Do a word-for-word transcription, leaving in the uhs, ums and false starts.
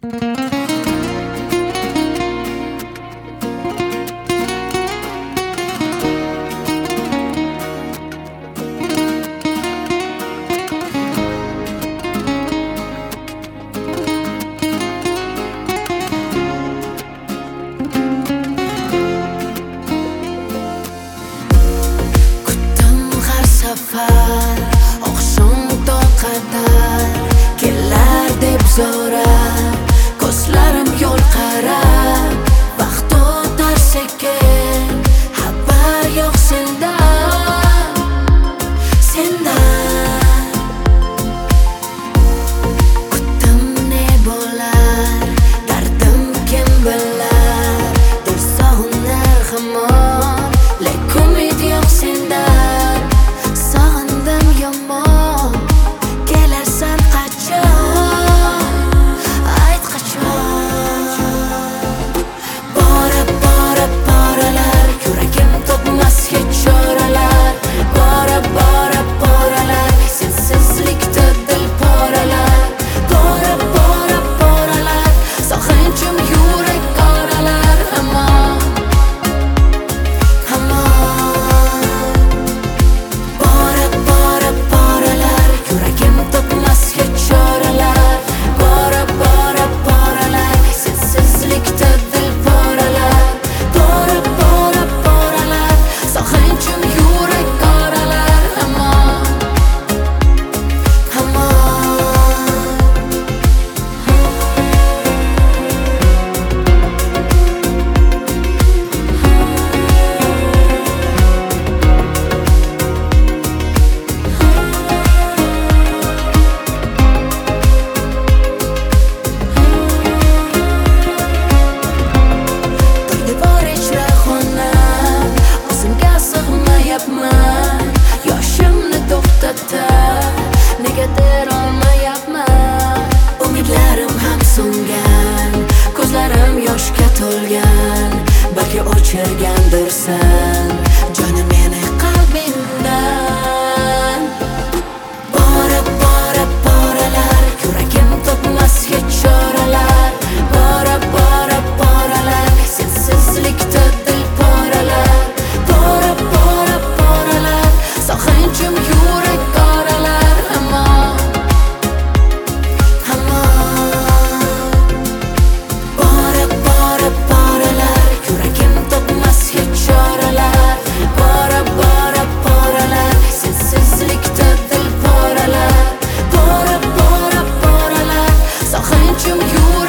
Oqshom qadar kelar deb so'rab, ko'zlarim yo'l qarab, vaqt o'tar sekin, xabar yo'q sendan, sendan. Kutdim ne bo'lar, dardim kim bilar, dil sog'inar hamon, lek umid yo'q sendan. Sog'indim yomon, kelarsan qachon, ayt qachon. Bora bora boralar, yuragim topmas hech choralar. Bora bora boralar, sensizlikda dil poralar. Bora bora boralar, sog'inchim yurak qoralar. Hamon, hamon. Bora bora boralar, yuragim topmas hech choralar. Bora bora boralar, sensizlikda dil poralar. Bora bora boralar, sog'inchim yurak qoralar. Hamon, hamon. Devor ichra xonam, o'zimga sig'mayapman. Yoshimni to'xtatar, negadir olmayapman. Umidlarim ham so'ngan, ko'zlarim yoshga to'lgan. Balki o'chirgandirsan jonim meni qalbingdan. Bora bora boralar, yuragim topmas hech choralar. Bora bora boralar, sensizlikda dil poralar. Bora bora boralar, sog'inchim yurak qoralar. Hamon, hamon. Bora bora boralar, yuragim topmas hech choralar. Bora bora boralar, sensizlikda dil poralar. Bora bora boralar, sog'inchim yurak